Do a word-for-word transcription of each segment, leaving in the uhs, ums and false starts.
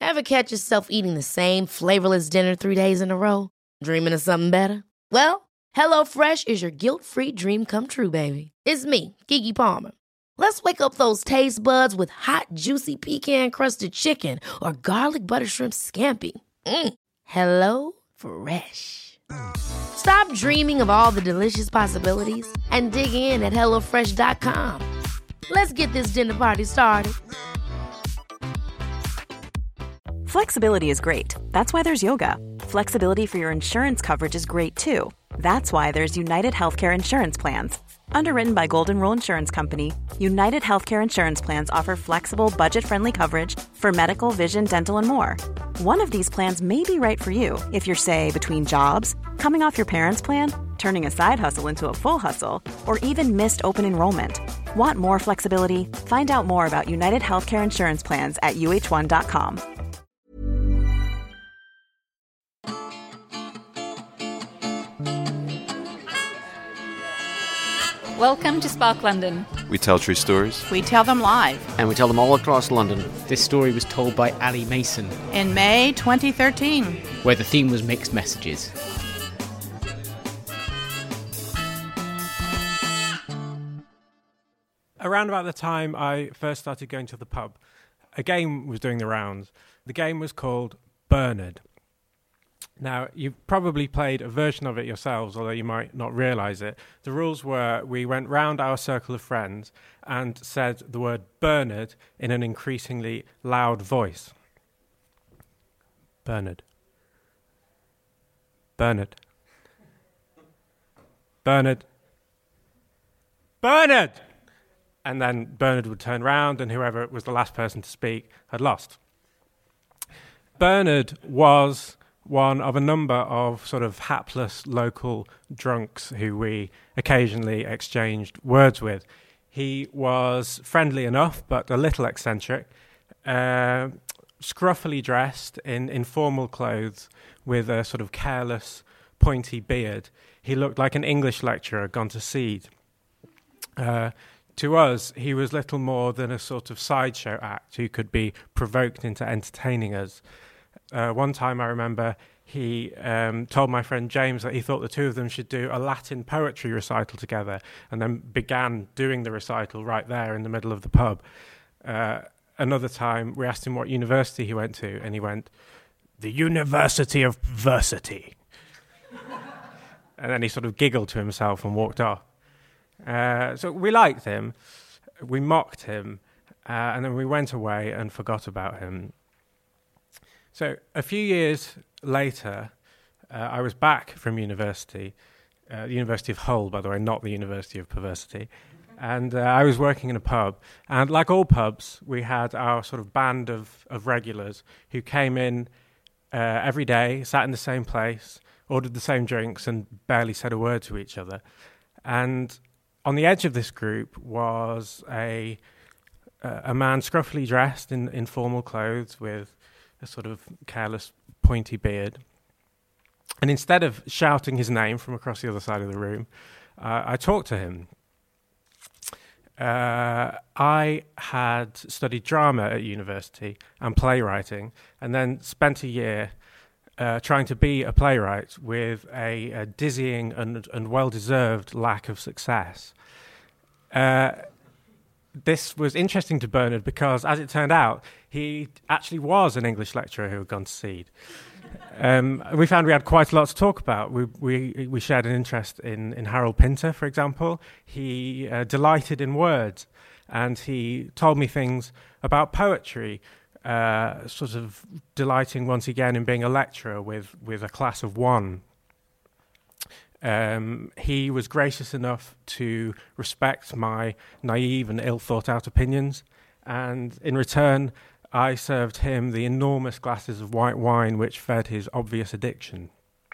Ever catch yourself eating the same flavorless dinner three days in a row? Dreaming of something better? Well, HelloFresh is your guilt-free dream come true, baby. It's me, Keke Palmer. Let's wake up those taste buds with hot, juicy pecan-crusted chicken or garlic butter shrimp scampi. Mm. Hello Fresh. Stop dreaming of all the delicious possibilities and dig in at hello fresh dot com. Let's get this dinner party started. Flexibility is great. That's why there's yoga. Flexibility for your insurance coverage is great too. That's why there's United Healthcare Insurance Plans. Underwritten by Golden Rule Insurance Company, United Healthcare Insurance Plans offer flexible, budget-friendly coverage for medical, vision, dental, and more. One of these plans may be right for you if you're, say, between jobs, coming off your parents' plan, turning a side hustle into a full hustle, or even missed open enrollment. Want more flexibility? Find out more about United Healthcare Insurance Plans at U H one dot com. Welcome to Spark London. We tell true stories. We tell them live. And we tell them all across London. This story was told by Ali Mason in May twenty thirteen, where the theme was mixed messages. Around about the time I first started going to the pub, a game was doing the rounds. The game was called Bernard. Now, you've probably played a version of it yourselves, although you might not realise it. The rules were we went round our circle of friends and said the word Bernard in an increasingly loud voice. Bernard. Bernard. Bernard. Bernard! And then Bernard would turn round and whoever was the last person to speak had lost. Bernard was one of a number of sort of hapless local drunks who we occasionally exchanged words with. He was friendly enough, but a little eccentric, uh, scruffily dressed in informal clothes with a sort of careless, pointy beard. He looked like an English lecturer gone to seed. Uh, to us, he was little more than a sort of sideshow act who could be provoked into entertaining us. Uh, one time I remember he um, told my friend James that he thought the two of them should do a Latin poetry recital together and then began doing the recital right there in the middle of the pub. Uh, another time we asked him what university he went to and he went, "The University of Versity." And then he sort of giggled to himself and walked off. Uh, so we liked him, we mocked him, uh, and then we went away and forgot about him. So a few years later, uh, I was back from university, uh, the University of Hull, by the way, not the University of Perversity, and uh, I was working in a pub. And like all pubs, we had our sort of band of, of regulars who came in uh, every day, sat in the same place, ordered the same drinks, and barely said a word to each other. And on the edge of this group was a uh, a man scruffily dressed in, in formal clothes with a sort of careless, pointy beard. And instead of shouting his name from across the other side of the room, uh, I talked to him. Uh, I had studied drama at university and playwriting, and then spent a year uh, trying to be a playwright with a, a dizzying and, and well-deserved lack of success. Uh, this was interesting to Bernard because, as it turned out, he actually was an English lecturer who had gone to seed. Um, we found we had quite a lot to talk about. We we, we shared an interest in, in Harold Pinter, for example. He uh, delighted in words, and he told me things about poetry, uh, sort of delighting once again in being a lecturer with, with a class of one. Um, he was gracious enough to respect my naive and ill-thought-out opinions, and in return, I served him the enormous glasses of white wine which fed his obvious addiction.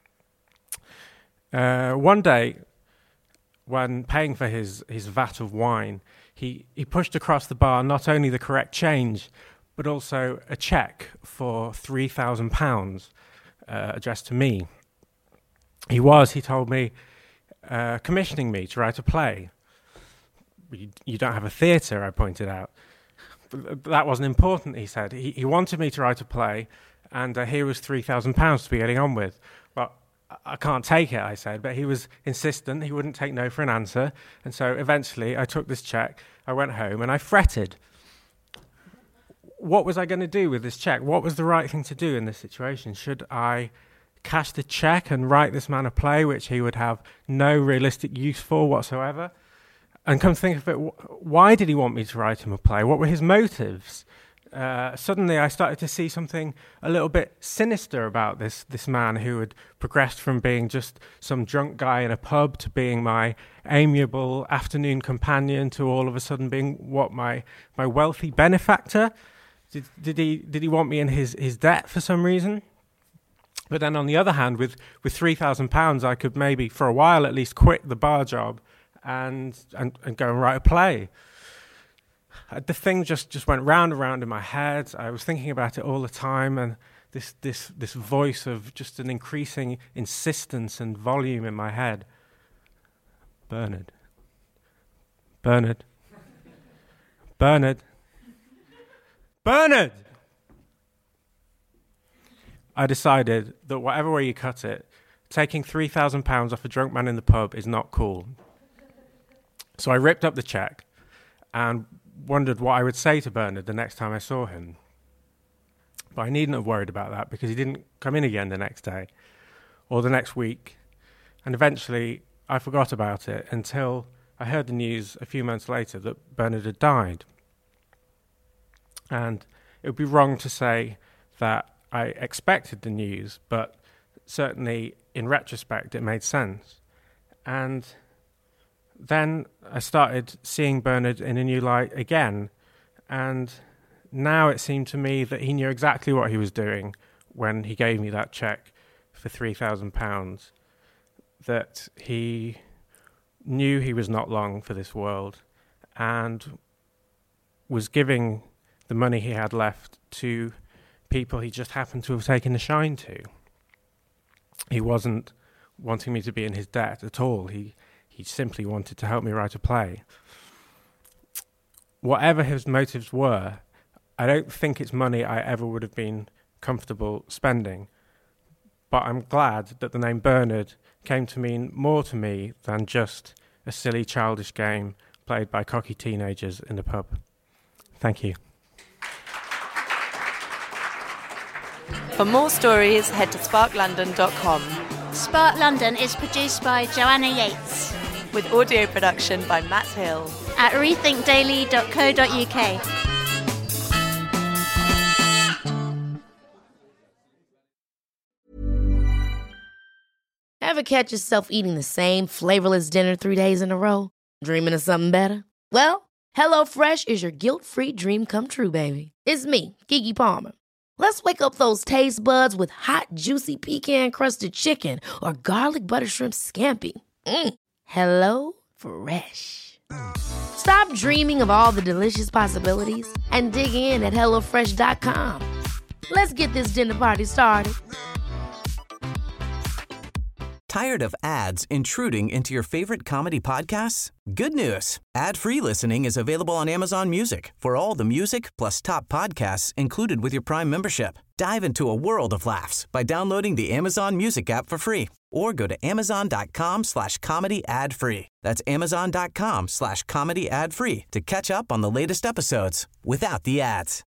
Uh, one day, when paying for his, his vat of wine, he, he pushed across the bar not only the correct change, but also a cheque for three thousand pounds uh, addressed to me. He was, he told me, uh, commissioning me to write a play. You, you don't have a theatre, I pointed out. that wasn't important, he said. He, he wanted me to write a play, and uh, here was three thousand pounds to be getting on with. Well, I can't take it, I said, but he was insistent. He wouldn't take no for an answer. And so eventually I took this cheque, I went home, and I fretted. What was I going to do with this cheque? What was the right thing to do in this situation? Should I cash the cheque and write this man a play which he would have no realistic use for whatsoever? And come to think of it, wh- why did he want me to write him a play? What were his motives? Uh, suddenly I started to see something a little bit sinister about this this man who had progressed from being just some drunk guy in a pub to being my amiable afternoon companion to all of a sudden being, what, my my wealthy benefactor? Did, did he did he want me in his, his debt for some reason? But then on the other hand, with, with three thousand pounds, I could maybe, for a while at least, quit the bar job and and, and go and write a play. Uh, the thing just, just went round and round in my head. I was thinking about it all the time, and this, this, this voice of just an increasing insistence and volume in my head. Bernard. Bernard. Bernard. Bernard! I decided that whatever way you cut it, taking three thousand pounds off a drunk man in the pub is not cool. So I ripped up the cheque and wondered what I would say to Bernard the next time I saw him. But I needn't have worried about that because he didn't come in again the next day or the next week. And eventually I forgot about it until I heard the news a few months later that Bernard had died. And it would be wrong to say that I expected the news, but certainly in retrospect it made sense. And then I started seeing Bernard in a new light again, and now it seemed to me that he knew exactly what he was doing when he gave me that cheque for three thousand pounds, that he knew he was not long for this world and was giving the money he had left to people he just happened to have taken a shine to. He wasn't wanting me to be in his debt at all. He he simply wanted to help me write a play. Whatever his motives were, I don't think it's money I ever would have been comfortable spending. But I'm glad that the name Bernard came to mean more to me than just a silly childish game played by cocky teenagers in a pub. Thank you. For more stories, head to spark london dot com. Spark London is produced by Joanna Yates, with audio production by Matt Hill at rethink daily dot co dot uk. Ever catch yourself eating the same flavorless dinner three days in a row? Dreaming of something better? Well, HelloFresh is your guilt-free dream come true, baby. It's me, Keke Palmer. Let's wake up those taste buds with hot, juicy pecan-crusted chicken or garlic butter shrimp scampi. Mm. Hello Fresh. Stop dreaming of all the delicious possibilities and dig in at hello fresh dot com. Let's get this dinner party started. Tired of ads intruding into your favorite comedy podcasts? Good news. Ad-free listening is available on Amazon Music for all the music plus top podcasts included with your Prime membership. Dive into a world of laughs by downloading the Amazon Music app for free or go to amazon.com slash comedy ad free. That's amazon.com slash comedy ad free to catch up on the latest episodes without the ads.